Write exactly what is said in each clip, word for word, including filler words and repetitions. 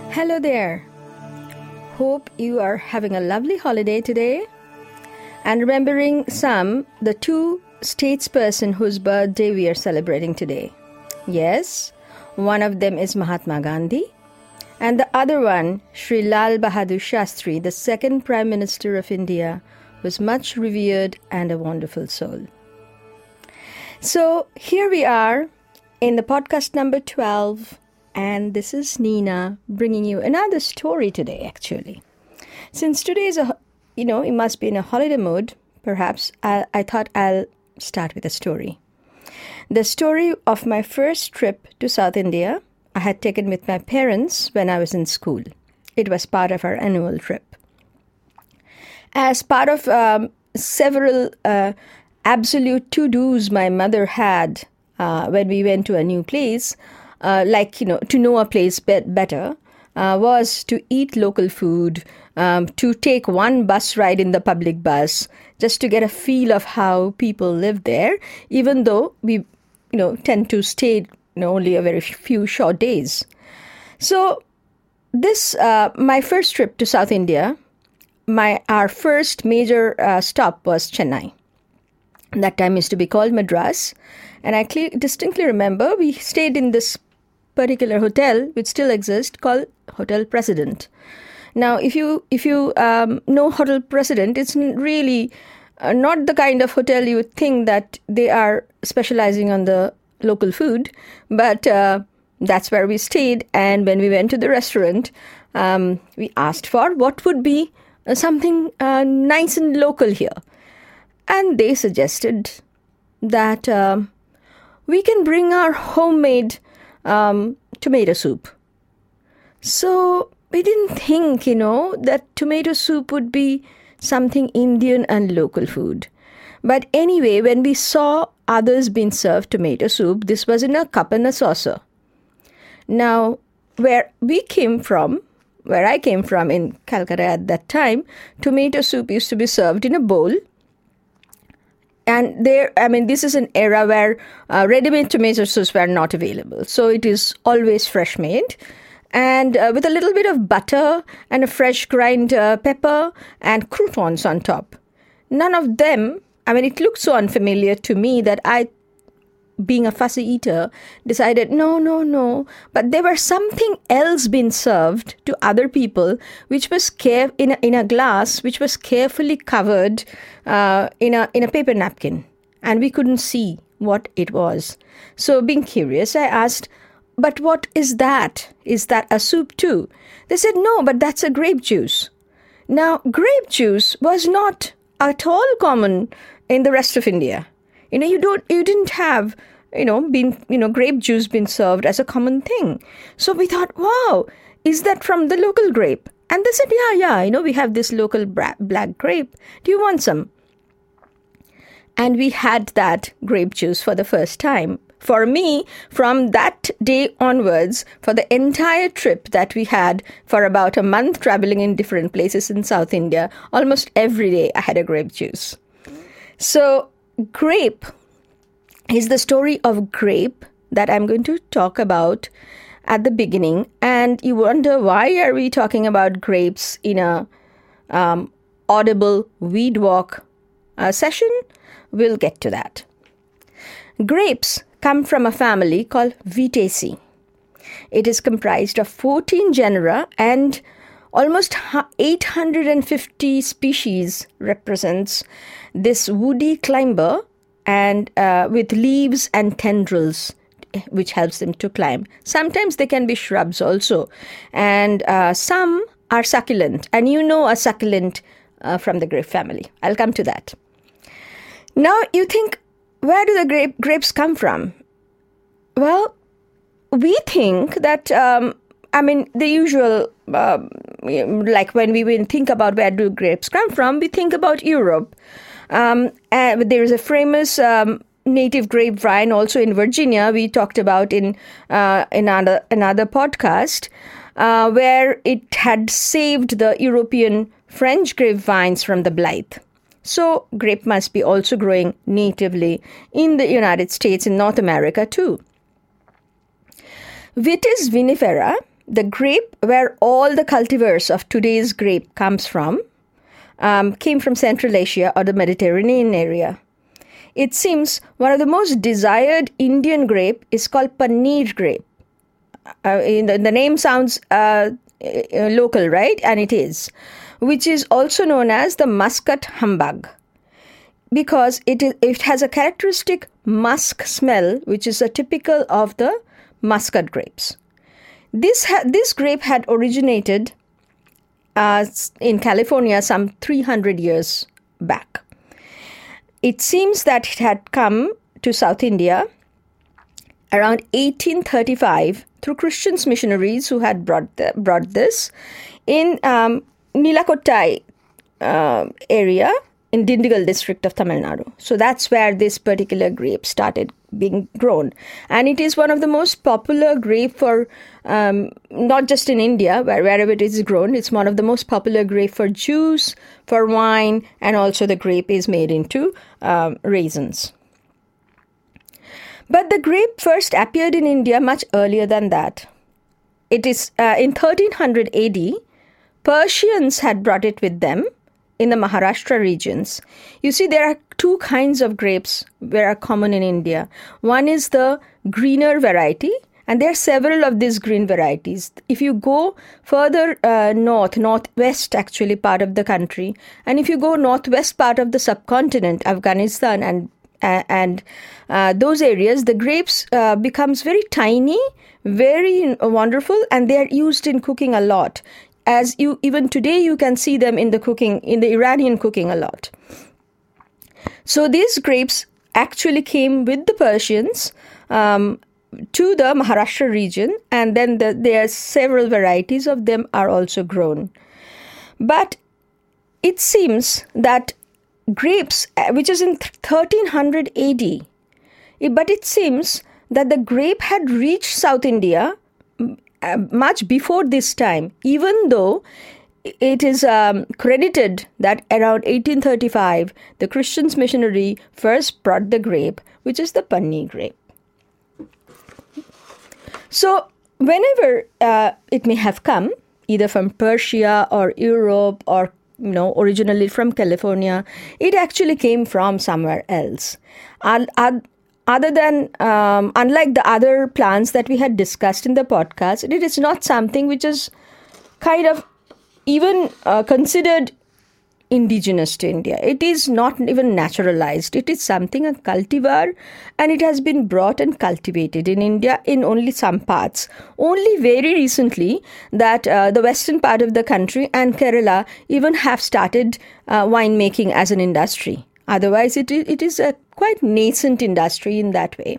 Hello there. Hope you are having a lovely holiday today and remembering some, the two statesperson whose birthday we are celebrating today. Yes, one of them is Mahatma Gandhi and the other one, Shri Lal Bahadur Shastri, the second Prime Minister of India, was much revered and a wonderful soul. So here we are in the podcast number twelve, and this is Nina bringing you another story today, actually. Since today is a, you know, it must be in a holiday mood, perhaps I, I thought I'll start with a story. The story of my first trip to South India I had taken with my parents when I was in school. It was part of our annual trip. As part of um, several uh, absolute to-dos my mother had uh, when we went to a new place, uh, like, you know, to know a place be- better, uh, was to eat local food, um, to take one bus ride in the public bus, just to get a feel of how people live there, even though we, you know, tend to stay, you know, only a very few short days. So this, uh, my first trip to South India, my our first major uh, stop was Chennai. That time used to be called Madras. And I clear, distinctly remember we stayed in this particular hotel, which still exists, called Hotel President. Now, if you if you um, know Hotel President, it's really uh, not the kind of hotel you would think that they are specializing on the local food, but uh, that's where we stayed. And when we went to the restaurant, um, we asked for what would be uh, something uh, nice and local here. And they suggested that um, we can bring our homemade um, tomato soup. So we didn't think, you know, that tomato soup would be something Indian and local food. But anyway, when we saw others being served tomato soup, this was in a cup and a saucer. Now, where we came from, where I came from in Calcutta at that time, tomato soup used to be served in a bowl. And there, I mean, this is an era where uh, ready-made tomato soups were not available. So it is always fresh made. And uh, with a little bit of butter and a fresh grind uh, pepper and croutons on top. None of them, I mean, it looked so unfamiliar to me that I, being a fussy eater, decided, no, no, no. But there was something else being served to other people, which was care- in, a, in a glass, which was carefully covered uh, in a in a paper napkin. And we couldn't see what it was. So being curious, I asked, but what is that? Is that a soup too? They said, no, but that's a grape juice. Now, grape juice was not at all common in the rest of India. You know, you don't, you didn't have, you know, been, you know, grape juice being served as a common thing. So we thought, wow, is that from the local grape? And they said, yeah, yeah, you know, we have this local bra- black grape. Do you want some? And we had that grape juice for the first time. For me, from that day onwards, for the entire trip that we had for about a month traveling in different places in South India, almost every day I had a grape juice. So grape is the story of grape that I'm going to talk about at the beginning. And you wonder, why are we talking about grapes in a um, audible weed walk uh, session? We'll get to that. Grapes come from a family called Vitaceae. It is comprised of fourteen genera and almost eight hundred fifty species represents this woody climber and uh, with leaves and tendrils which helps them to climb. Sometimes they can be shrubs also. And uh, some are succulent. And you know a succulent uh, from the grape family. I'll come to that. Now you think, where do the grape grapes come from? Well, we think that, um, I mean, the usual, uh, like when we think about where do grapes come from, we think about Europe. Um, and there is a famous um, native grapevine also in Virginia we talked about in uh, another, another podcast, uh, where it had saved the European French grapevines from the blight. So grape must be also growing natively in the United States, in North America too. Vitis vinifera, the grape where all the cultivars of today's grape comes from um, came from Central Asia or the Mediterranean area. It seems one of the most desired Indian grape is called paneer grape. Uh, in the, the name sounds uh, uh, local, right? And it is, which is also known as the Muscat humbug, because it is, it has a characteristic musk smell, which is a typical of the Muscat grapes. This ha- this grape had originated uh, in California some three hundred years back. It seems that it had come to South India around eighteen thirty-five through Christian missionaries who had brought the, brought this in um, Nilakottai uh, area in Dindigul district of Tamil Nadu. So that's where this particular grape started being grown. And it is one of the most popular grape for, um, not just in India, where wherever it is grown, it's one of the most popular grape for juice, for wine, and also the grape is made into um, raisins. But the grape first appeared in India much earlier than that. It is uh, in thirteen hundred A D, Persians had brought it with them in the Maharashtra regions. You see, there are two kinds of grapes that are common in India. One is the greener variety, and there are several of these green varieties. If you go further uh, north, northwest actually part of the country, and if you go northwest part of the subcontinent, Afghanistan and uh, and uh, those areas, the grapes uh, becomes very tiny, very wonderful, and they are used in cooking a lot. As you even today you can see them in the cooking, in the Iranian cooking a lot. So these grapes actually came with the Persians um, to the Maharashtra region, and then the, there are several varieties of them are also grown. But it seems that grapes, which is in thirteen hundred A D, but it seems that the grape had reached South India Uh, much before this time, even though it is um, credited that around eighteen thirty-five, the Christian missionary first brought the grape, which is the paneer grape. So whenever uh, it may have come, either from Persia or Europe or, you know, originally from California, it actually came from somewhere else. I'll, I'll, Other than, um, unlike the other plants that we had discussed in the podcast, it is not something which is kind of even uh, considered indigenous to India. It is not even naturalized. It is something, a cultivar, and it has been brought and cultivated in India in only some parts. Only very recently that uh, the western part of the country and Kerala even have started uh, winemaking as an industry. Otherwise, it is, it is a quite nascent industry in that way.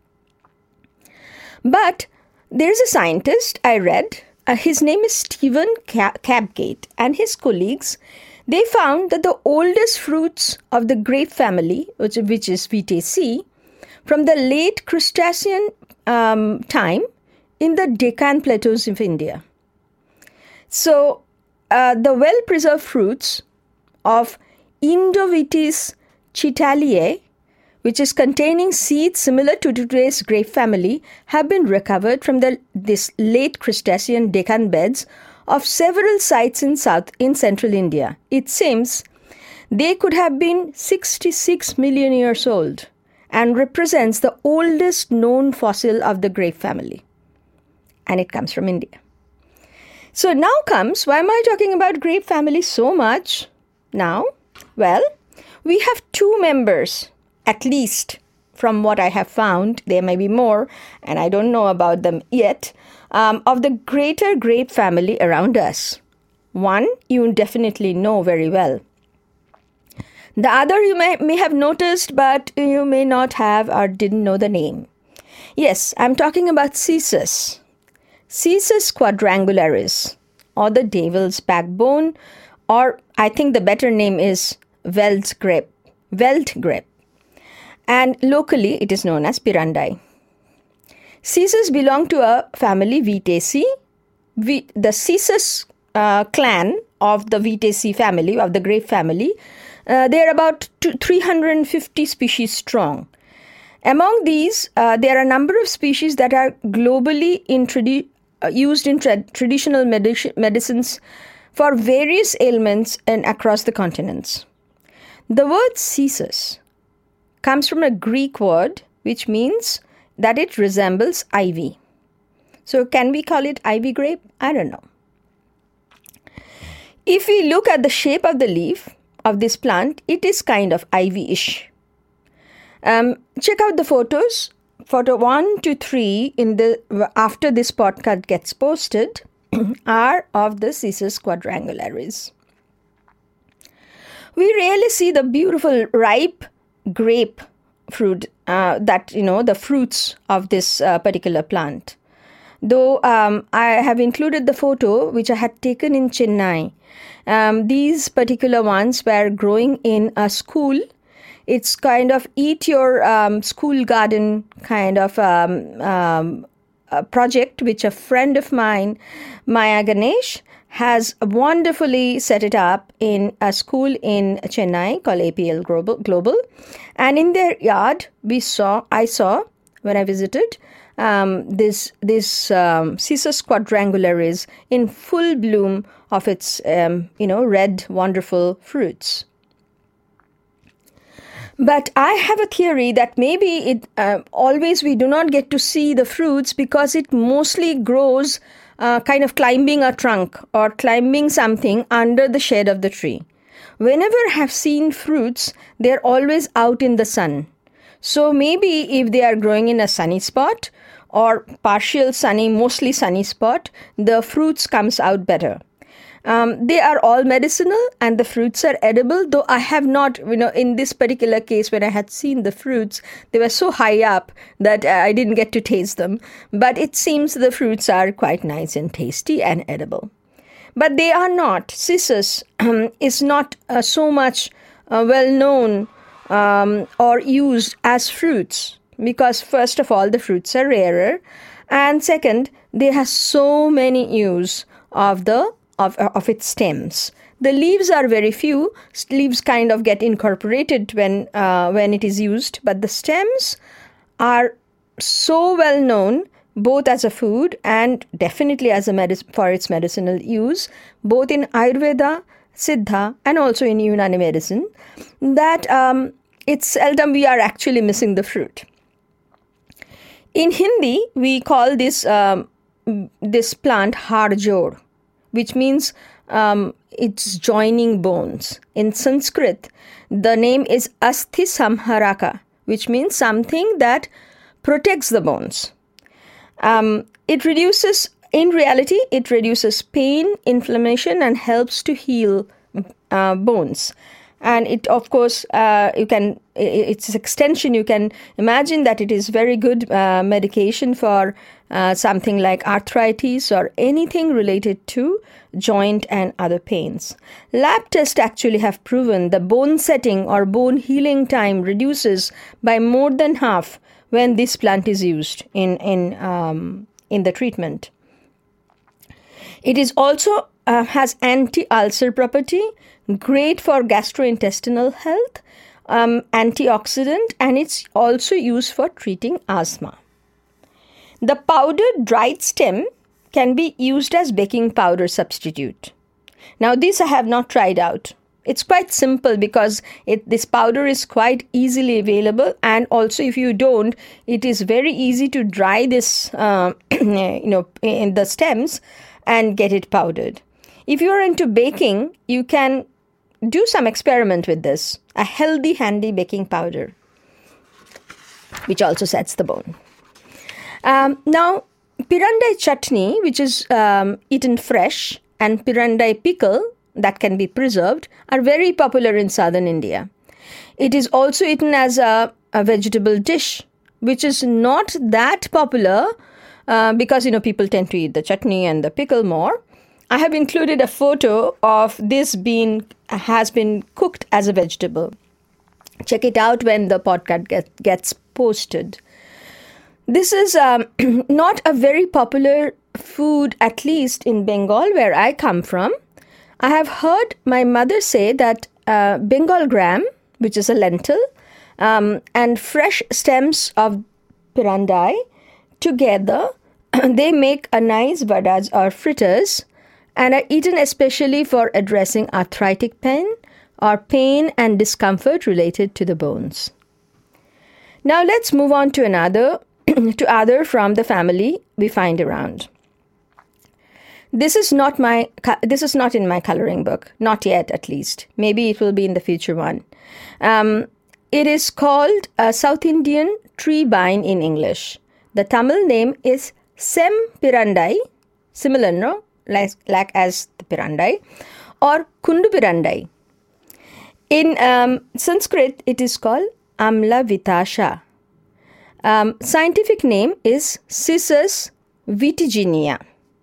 But there's a scientist I read, uh, his name is Stephen Capgate, and his colleagues, they found that the oldest fruits of the grape family, which, which is Vitaceae, from the late Cretaceous um, time in the Deccan plateaus of India. So uh, the well-preserved fruits of Indovitis chitaliae, which is containing seeds similar to today's grape family, have been recovered from the this late Cretaceous Deccan beds of several sites in South in central India. It seems they could have been sixty-six million years old and represents the oldest known fossil of the grape family. And it comes from India. So now comes, why am I talking about grape family so much now? Well, we have two members, at least from what I have found. There may be more, and I don't know about them yet, um, of the greater grape family around us. One you definitely know very well. The other you may, may have noticed, but you may not have or didn't know the name. Yes, I'm talking about Cissus. Cissus quadrangularis, or the devil's backbone, or I think the better name is Welt grape, Welt grape, and locally it is known as Pirandai. Cissus belong to a family Vitaceae. V- the Cissus uh, clan of the Vitaceae family, of the grape family, uh, they are about two, three hundred fifty species strong. Among these, uh, there are a number of species that are globally introdu- uh, used in tra- traditional medici- medicines for various ailments and across the continents. The word cissus comes from a Greek word which means that it resembles ivy. So can we call it ivy grape? I don't know. If we look at the shape of the leaf of this plant, it is kind of ivy-ish. Um, check out the photos. Photo one to three in the after this podcast gets posted are of the Cissus quadrangularis. We rarely see the beautiful ripe grape fruit, uh, that, you know, the fruits of this uh, particular plant. Though um, I have included the photo which I had taken in Chennai. Um, these particular ones were growing in a school. It's kind of eat your um, school garden kind of um, um, a project which a friend of mine, Maya Ganesh, has wonderfully set it up in a school in Chennai called A P L Global. Global. And in their yard, we saw, I saw when I visited, um, this this um, Cissus quadrangularis in full bloom of its um, you know red wonderful fruits. But I have a theory that maybe it uh, always we do not get to see the fruits because it mostly grows uh, kind of climbing a trunk or climbing something under the shade of the tree. Whenever I have seen fruits, they're always out in the sun. So maybe if they are growing in a sunny spot or partial sunny, mostly sunny spot, the fruits comes out better. Um, they are all medicinal and the fruits are edible, though I have not, you know, in this particular case when I had seen the fruits, they were so high up that I didn't get to taste them. But it seems the fruits are quite nice and tasty and edible. But they are not. Cissus um, is not uh, so much uh, well known um, or used as fruits because first of all, the fruits are rarer. And second, they have so many use of the Of, of its stems. The leaves are very few. Leaves kind of get incorporated when uh, when it is used, but the stems are so well known both as a food and definitely as a medic- for its medicinal use, both in Ayurveda, Siddha, and also in Unani medicine, that um, it's seldom we are actually missing the fruit. In Hindi, we call this um, this plant harjod, which means um, it's joining bones. In Sanskrit, the name is Asthi Samharaka, which means something that protects the bones. Um, it reduces, in reality, it reduces pain, inflammation, and helps to heal uh, bones. And it, of course, uh, you can, its extension, you can imagine that it is very good uh, medication for uh, something like arthritis or anything related to joint and other pains. Lab tests actually have proven the bone setting or bone healing time reduces by more than half when this plant is used in, in, um, in the treatment. It is also uh, has anti-ulcer property, great for gastrointestinal health, um, antioxidant, and it's also used for treating asthma. The powdered dried stem can be used as baking powder substitute. Now, this I have not tried out. It's quite simple because it, this powder is quite easily available, and also if you don't, it is very easy to dry this, uh, you know, in the stems and get it powdered. If you are into baking, you can do some experiment with this, a healthy, handy baking powder, which also sets the bone. Um, now, pirandai chutney, which is um, eaten fresh, and pirandai pickle, that can be preserved, are very popular in southern India. It is also eaten as a, a vegetable dish, which is not that popular uh, because, you know, people tend to eat the chutney and the pickle more. I have included a photo of this being has been cooked as a vegetable. Check it out when the podcast get, gets posted. This is um, not a very popular food, at least in Bengal, where I come from. I have heard my mother say that uh, Bengal gram, which is a lentil, um, and fresh stems of pirandai together They make a nice vadas or fritters and are eaten especially for addressing arthritic pain or pain and discomfort related to the bones. Now let's move on to another to other from the family we find around. This is not my this is not in my coloring book, not yet at least. Maybe it will be in the future one. Um, it is called a South Indian tree vine in English. The Tamil name is Sem Pirandai, similar, no, like, like as the Pirandai, or Kundu Pirandai. In um, Sanskrit, it is called Amla Vitasha. Um, scientific name is Cissus vitiginea.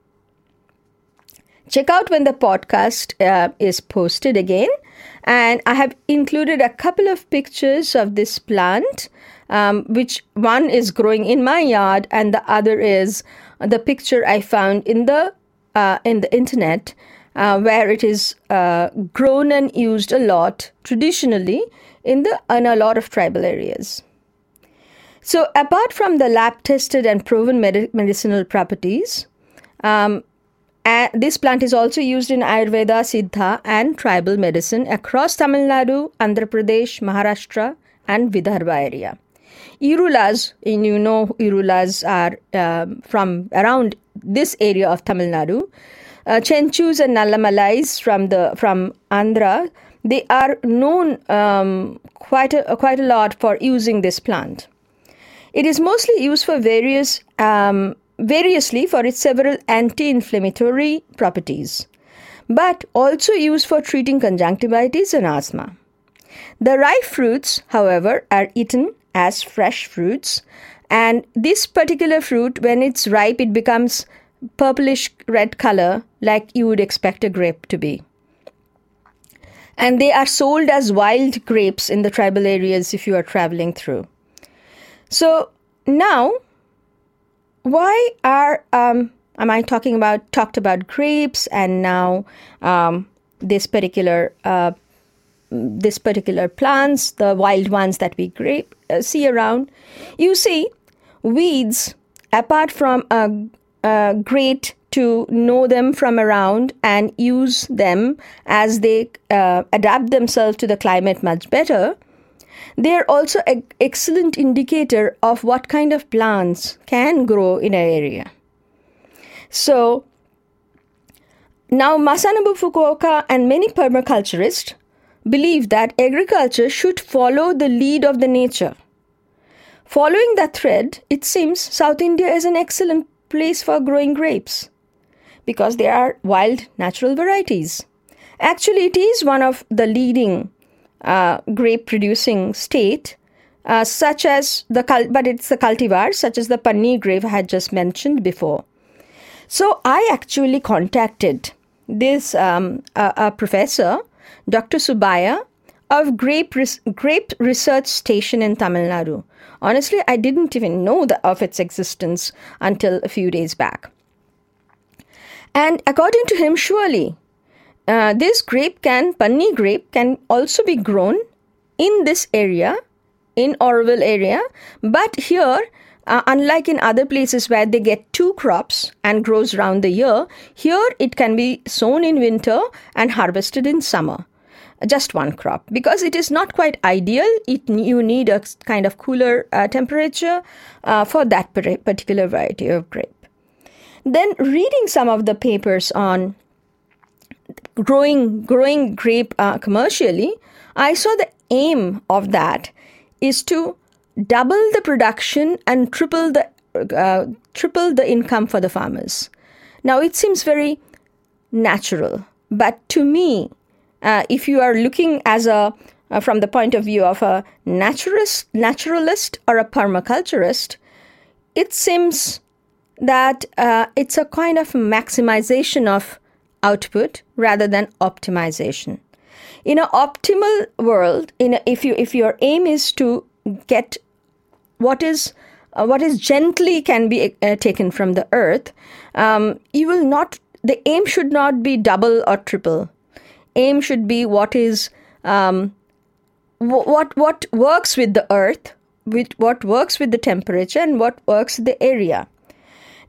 Check out when the podcast uh, is posted again. And I have included a couple of pictures of this plant, um, which one is growing in my yard and the other is the picture I found in the uh, in the internet, uh, where it is uh, grown and used a lot traditionally in the in a lot of tribal areas. So apart from the lab-tested and proven med- medicinal properties, um, And this plant is also used in Ayurveda, Siddha and tribal medicine across Tamil Nadu, Andhra Pradesh, Maharashtra and Vidarbha area. Irulas, and you know Irulas are um, from around this area of Tamil Nadu. Uh, Chenchus and Nallamalais from the from Andhra, they are known um, quite a, quite a lot for using this plant. It is mostly used for various um, variously for its several anti-inflammatory properties, but also used for treating conjunctivitis and asthma. The ripe fruits, however, are eaten as fresh fruits, and this particular fruit, when it's ripe, it becomes purplish red color like you would expect a grape to be. And they are sold as wild grapes in the tribal areas if you are traveling through. So now, why are um, am I talking about talked about grapes and now um, this particular uh, this particular plants, the wild ones that we grape, uh, see around? You see, weeds, apart from uh, uh, great to know them from around and use them as they uh, adapt themselves to the climate much better, they are also an excellent indicator of what kind of plants can grow in an area. So, now Masanobu Fukuoka and many permaculturists believe that agriculture should follow the lead of the nature. Following that thread, it seems South India is an excellent place for growing grapes because they are wild natural varieties. Actually, it is one of the leading Uh, grape producing state, uh, such as the cult, but it's the cultivars such as the Panni grape I had just mentioned before. So I actually contacted this um, uh, a professor, Doctor Subaya, of Grape Res- Grape Research Station in Tamil Nadu. Honestly, I didn't even know the, of its existence until a few days back. And according to him, surely Uh, this grape can, Panni grape, can also be grown in this area, in Oroville area. But here, uh, unlike in other places where they get two crops and grows round the year, here it can be sown in winter and harvested in summer. Just one crop. Because it is not quite ideal, it, you need a kind of cooler uh, temperature uh, for that particular variety of grape. Then reading some of the papers on growing growing grape uh, commercially, I saw the aim of that is to double the production and triple the uh, triple the income for the farmers. Now it seems very natural, but to me, uh, if you are looking as a uh, from the point of view of a naturalist, naturalist or a permaculturist, it seems that uh, it's a kind of maximization of output rather than optimization. In an optimal world, in a, if you if your aim is to get what is uh, what is gently can be uh, taken from the earth, um, you will not. The aim should not be double or triple. Aim should be what is um, w- what what works with the earth, with what works with the temperature, and what works with the area.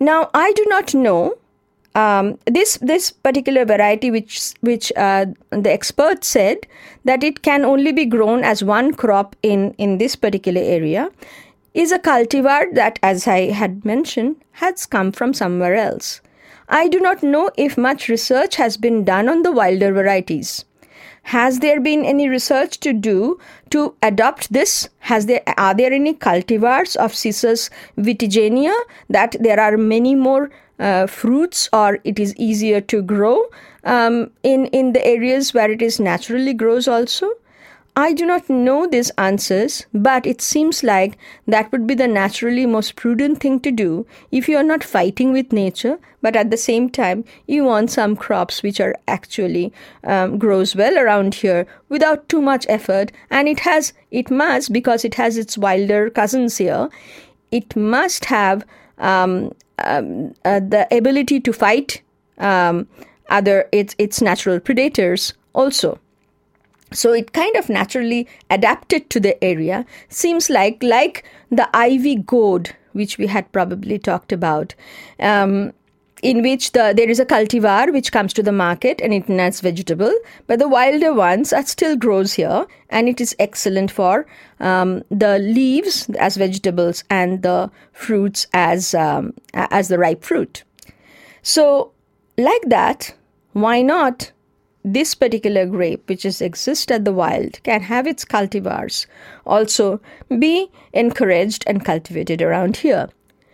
Now, I do not know um, this this particular variety, which which uh, the expert said that it can only be grown as one crop in in this particular area, is a cultivar that, as I had mentioned, has come from somewhere else. I do not know if much research has been done on the wilder varieties. Has there been any research to do to adopt this? Has there are there any cultivars of Cissus vitigenia that there are many more uh, fruits, or it is easier to grow um, in in the areas where it is naturally grows also? I do not know these answers, but it seems like that would be the naturally most prudent thing to do if you are not fighting with nature, but at the same time you want some crops which are actually um, grows well around here without too much effort. And it has, it must, because it has its wilder cousins here, it must have um, um, uh, the ability to fight um, other its its natural predators also. So it kind of naturally adapted to the area. Seems like like the ivy gourd, which we had probably talked about, um, in which the there is a cultivar which comes to the market and it is vegetable, but the wilder ones are still grows here, and it is excellent for um, the leaves as vegetables and the fruits as um, as the ripe fruit. So like that, why not? This particular grape, which is exist at the wild, can have its cultivars also be encouraged and cultivated around here.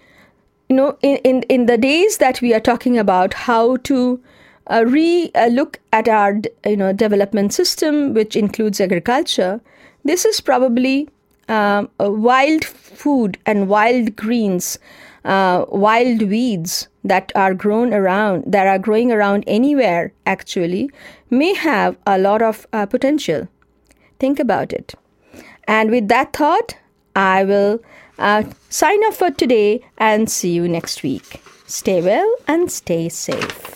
You know, in, in, in the days that we are talking about how to uh, re uh, look at our you know development system, which includes agriculture, this is probably um, a wild food and wild greens, uh, wild weeds that are grown around, that are growing around anywhere actually, may have a lot of uh, potential. Think about it. And with that thought, I will uh, sign off for today and see you next week. Stay well and stay safe.